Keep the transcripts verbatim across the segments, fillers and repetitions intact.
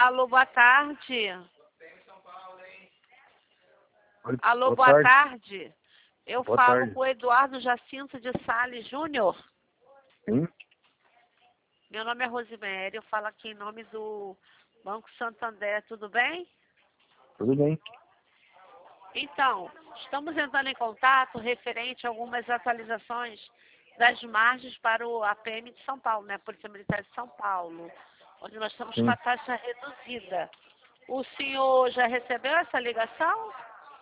Alô, boa tarde. Oi, Alô, boa boa tarde. tarde. Eu Boa falo tarde. com o Eduardo Jacinto de Sales Júnior. Sim, Meu nome é Rosemary, eu falo aqui em nome do Banco Santander, tudo bem? tudo bem. Então, estamos entrando em contato referente a algumas atualizações das margens para o A P M de São Paulo, né? Polícia Militar de São Paulo, onde nós estamos Sim. com a taxa reduzida. O senhor já recebeu essa ligação?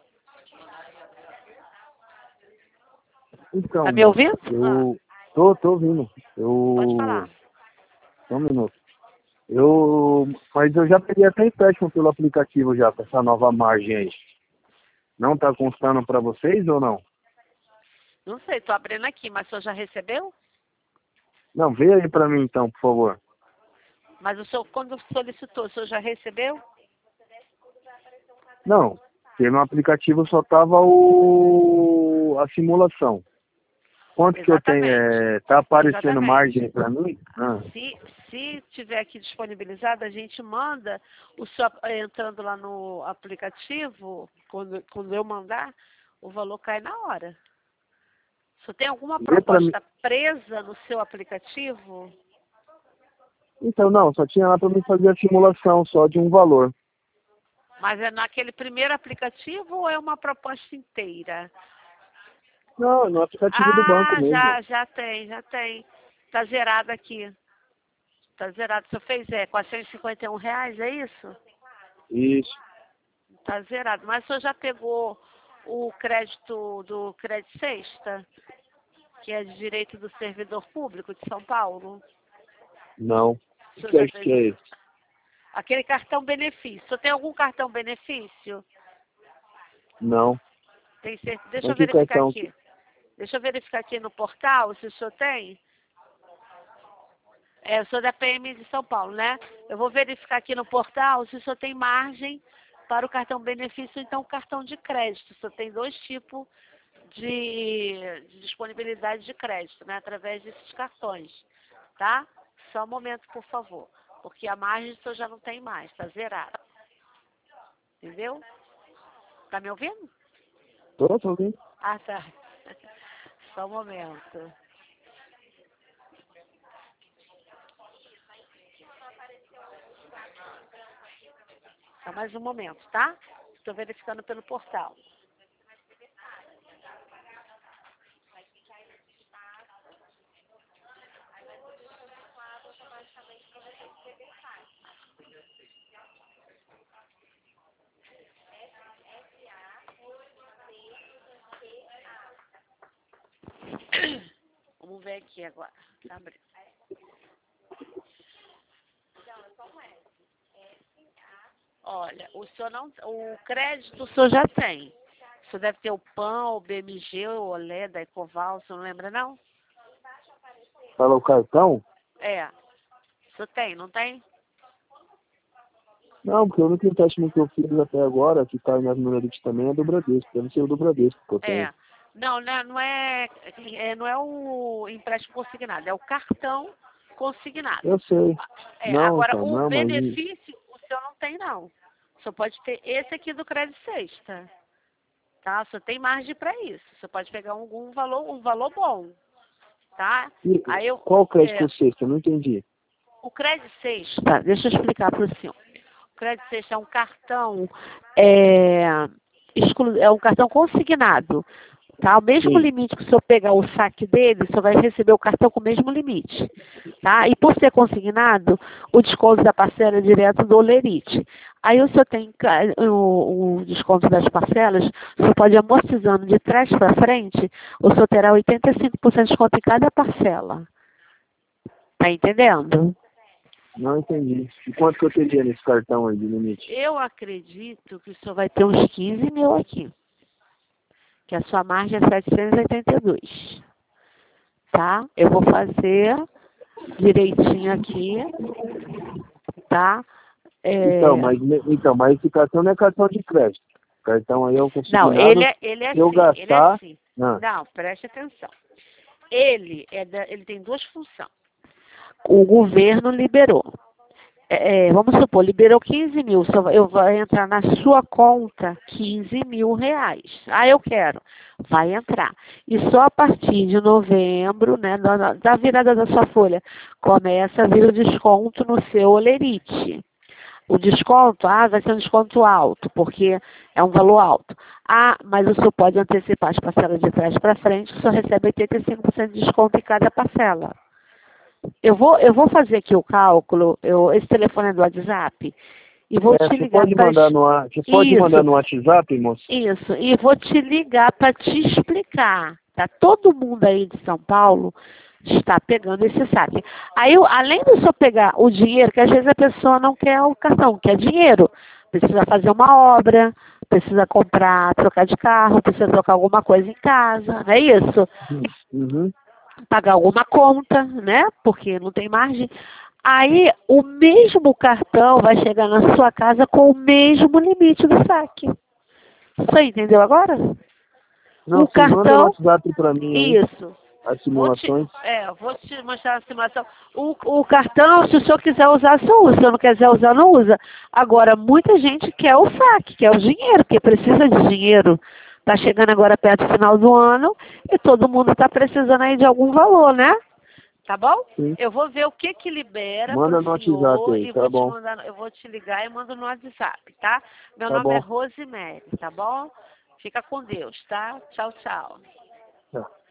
Então, Tá me ouvindo? eu tô, tô ouvindo. Pode Eu. falar. Só um minuto. Eu. Mas eu já peguei até empréstimo pelo aplicativo já, com essa nova margem aí. Não tá constando para vocês ou não? Não sei, tô abrindo aqui, mas o senhor já recebeu? Não, vê aí para mim então, por favor. Mas o senhor, quando solicitou, o senhor já recebeu? Não, porque no aplicativo só tava o. A simulação. Quanto que eu tenho? Exatamente. É... Tá aparecendo Exatamente. margem para mim? Ah, Se, se tiver aqui disponibilizado, a gente manda, o senhor eh, entrando lá no aplicativo, quando, quando eu mandar, o valor cai na hora. O senhor tem alguma vê para mim. proposta presa no seu aplicativo? Então, não, só tinha lá para mim fazer a simulação só de um valor. Mas é naquele primeiro aplicativo ou é uma proposta inteira? Não, no aplicativo do banco Ah, mesmo. já, já tem, já tem. Está zerado aqui. Está zerado. O senhor fez é, quatrocentos e cinquenta e um reais, é isso? Isso. Está zerado. Mas o senhor já pegou o crédito do Crédito Sexta, que é de direito do servidor público de São Paulo? Não. O O senhor que já é fez que é isso? esse? Aquele cartão benefício. O senhor tem algum cartão benefício? Não. Tem certeza? Deixa Então eu que verificar cartão? aqui. Deixa eu verificar aqui no portal se o senhor tem. É, eu sou da P M de São Paulo, né? Eu vou verificar aqui no portal se o senhor tem margem para o cartão benefício, então o cartão de crédito. O senhor tem dois tipos de, de disponibilidade de crédito, né? Através desses cartões, tá? Só um momento, por favor. Porque a margem o senhor já não tem mais, tá zerada. Entendeu? Tá me ouvindo? Tô, tô ouvindo. Ah, tá. Só um momento. Só mais um momento, tá? Estou verificando pelo portal. Vamos ver aqui agora. Tá abrindo. Olha, o senhor não, o crédito o senhor já tem. O senhor deve ter o P A N, o B M G, o Olé, da Ecoval, o senhor não lembra não? Fala o cartão? É. O senhor tem, não tem? Não, porque o único empréstimo que eu fiz até agora, que tá nas numeradas também, é do Bradesco. Deve ser o do Bradesco que eu tenho. É. Não, né, não é, é, não é o empréstimo consignado, é o cartão consignado. Eu sei. É, Não, agora, então, o não, mas... benefício o senhor não tem, não. O senhor pode ter esse aqui do Crédito Sexta. Tá? O senhor tem margem para isso. O senhor pode pegar algum valor, um valor bom. Tá? E Aí eu, qual é, crédito sexta? Eu não entendi. o Crédito Sexta, tá, deixa eu explicar para o senhor. O Crédito Sexta é um cartão, é, exclu, é um cartão consignado. Tá? O mesmo Sim. limite que o senhor pegar o saque dele, o senhor vai receber o cartão com o mesmo limite. Tá? E por ser consignado, o desconto da parcela é direto do Olerite. Aí o senhor tem o, o desconto das parcelas, o senhor pode ir amortizando de trás para frente, o senhor terá oitenta e cinco por cento de desconto em cada parcela. Tá entendendo? Não entendi. E quanto que eu teria nesse cartão aí de limite? Eu acredito que o senhor vai ter uns quinze mil aqui. Que a sua margem é setecentos e oitenta e dois. Tá? Eu vou fazer direitinho aqui, tá? É... Então, mas, então, mas esse cartão não é cartão de crédito. Cartão aí é o Não, ele consignado. é, ele é Se eu assim, ele é gastar... assim. Não. Não, preste atenção. Ele, é da, ele tem duas funções. O governo liberou. é, vamos supor, liberou quinze mil, só, eu vou entrar na sua conta quinze mil reais. Ah, eu quero. Vai entrar. E só a partir de novembro, né, da, da virada da sua folha, começa a vir o desconto no seu Olerite. O desconto, ah, vai ser um desconto alto, porque é um valor alto. Ah, mas o senhor pode antecipar as parcelas de trás para frente, o senhor recebe oitenta e cinco por cento de desconto em cada parcela. Eu vou, eu vou fazer aqui o cálculo, eu, esse telefone é do WhatsApp, e vou É, te você ligar pode para... mandar no, wa- você pode Isso, mandar no WhatsApp, moço? isso, e vou te ligar para te explicar, tá? Todo mundo aí de São Paulo está pegando esse saque. Aí, eu, além do senhor pegar o dinheiro, que às vezes a pessoa não quer o cartão, quer dinheiro, precisa fazer uma obra, precisa comprar, trocar de carro, precisa trocar alguma coisa em casa, não é isso? Uhum. Pagar alguma conta, né? Porque não tem margem. Aí o mesmo cartão vai chegar na sua casa com o mesmo limite do saque. Você entendeu agora? Não, O você manda no cartão, WhatsApp para mim aí, isso. as Vou te, simulações. é, vou te mostrar a simulação. O, o cartão, se o senhor quiser usar, o senhor usa. Se o senhor não quiser usar, não usa. Agora, muita gente quer o saque, quer o dinheiro, porque precisa de dinheiro. Está chegando agora perto do final do ano e todo mundo está precisando aí de algum valor, né? Tá bom? Sim. Eu vou ver o que que libera Manda no pro WhatsApp senhor aí, e tá vou te bom. mandar, eu vou te ligar e mando no WhatsApp, tá? Meu Tá nome é bom. Rosemary, tá bom? Fica com Deus, tá? Tchau, tchau. Tá.